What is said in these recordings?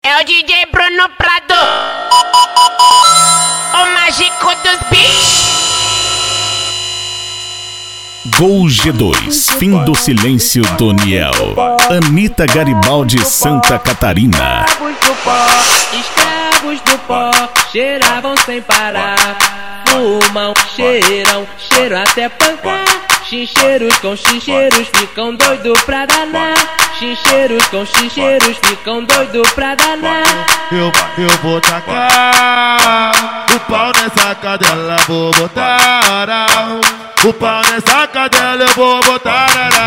É o DJ Bruno Prado, o mágico dos beats. Gol G2, fim do silêncio do Niel. Anitta Garibaldi, Santa Catarina. Escravos do pó, cheiravam sem parar. Fumam, cheiram, cheiro até pancar. Chincheiros com chincheiros ficam doido pra danar. Chincheiros com chincheiros ficam doido pra danar. Eu vou tacar o pau nessa cadela, vou botar o pau nessa cadela, eu vou botar.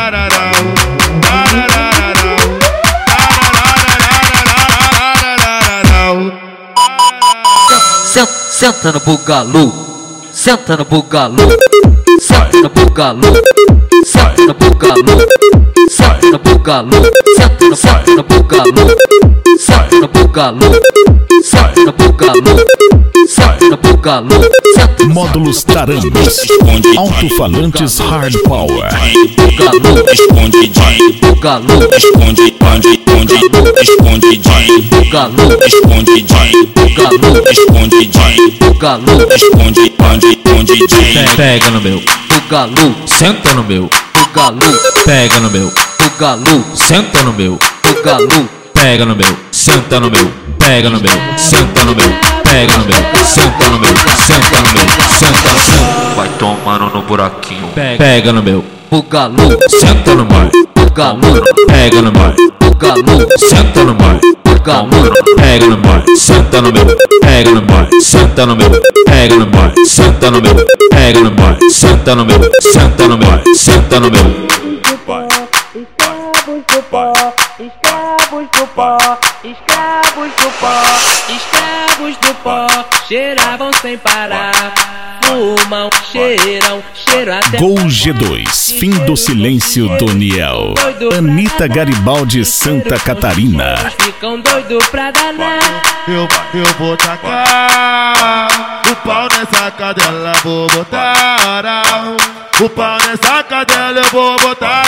Senta no bugalu, senta no bugalu, senta no bugalu, senta no bugalu, senta no bugalu, senta no bugalu, senta no bugalu, senta no bugalu, senta no bugalu. Módulos Taranos, alto-falantes Hard Power. Bugalu, Escondidinho, bugalu, esconde, escondidinho, bugalu, escondidinho, bugalu, escondidinho, bugalu, escondidinho. Pega no meu, bugalu, senta no meu, bugalu, pega no meu, bugalu, senta no meu, bugalu. pega no meu, senta no meu, pega no meu, senta no meu, pega no meu, senta no meu, senta no meu, senta. Vai tomando no buraquinho. Pega no meu, Bugalu, senta no meu, bugalu, pega no meu, bugalu, senta no meu, bugalu, pega no meu, senta no meu, pega no meu, senta no meu, pega no meu, senta no meu, pega no meu, senta no meu, senta no meu, senta no meu. Escravos do pó, escravos do pó, escravos do pó, escravos do pó, cheiravam sem parar. Fumam, cheiram, cheiro até Gol G2, fim do silêncio do Niel. Anitta Garibaldi, Santa Catarina. ficam doido pra danar. Eu vou tacar o pau nessa cadela, vou botar o pau nessa cadela, eu vou botar.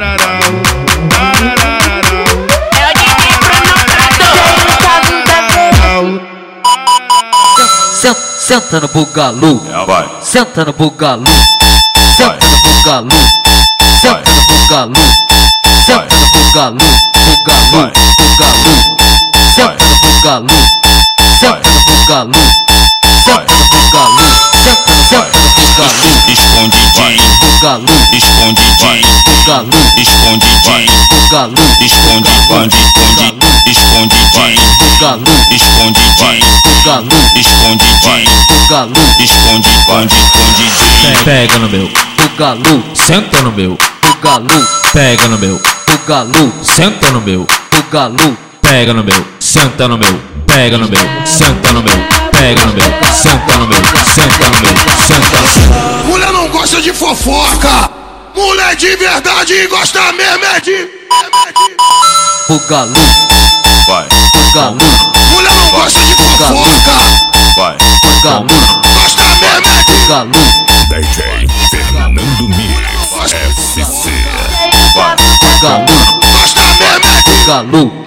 É o DJ Bruno Prado. Senta no bugalu, Vai, senta no bugalu, senta no bugalu, senta no bugalu, senta no bugalu, bugalu, bugalu, senta no bugalu, senta no bugalu, senta no bugalu, senta no bugalu, escondidinho, bugalu, escondidinho, bugalu, escondidinho, bugalu, escondidinho, escondidinho, bugalu, escondidinho, bugalu, escondidinho, bugalu, escondidinho. Pega no meu, bugalu, senta no meu, bugalu, pega no meu, bugalu, senta no meu, bugalu, pega no meu, senta no meu, pega no meu, senta no meu, pega no meu, senta no meu, senta no meu, senta. Mulher não gosta de fofoca. Mulher de verdade gosta mesmo é de. bugalu, Vai, bugalu, Mulher não gosta de fofoca. vai, bugalu, Gosta mesmo é de. bugalu, DJ Fernando Mix, SC. vai, bugalu, Gosta mesmo é de. bugalu,